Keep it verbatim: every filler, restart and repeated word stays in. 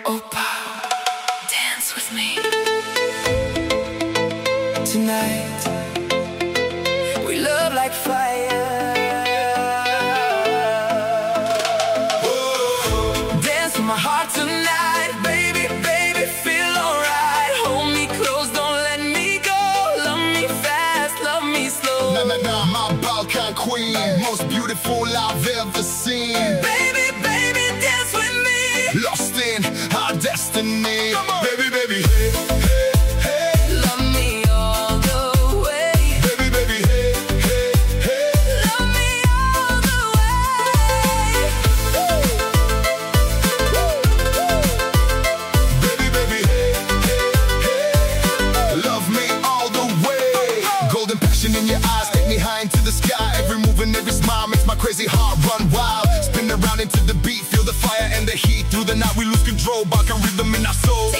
Opa, dance with me tonight. We love like fire. Whoa. Dance with my heart tonight, baby, baby, feel alright. Hold me close, don't let me go. Love me fast, love me slow. Na na na, my Balkan queen, most beautiful I've ever seen. Baby, baby, dance with me. Lost in our destiny. Come on, baby, baby, hey, hey, hey. Love me all the way. Baby, baby, hey, hey, hey. Love me all the way. Baby, baby, hey, hey, hey. Love me all the way. Golden passion in your eyes, take me high into the sky. Every move and every smile makes my crazy heart run wild. Spin around into the beat, feel the fire and the heat. Through the night we lose control, Balkan rhythm in our soul.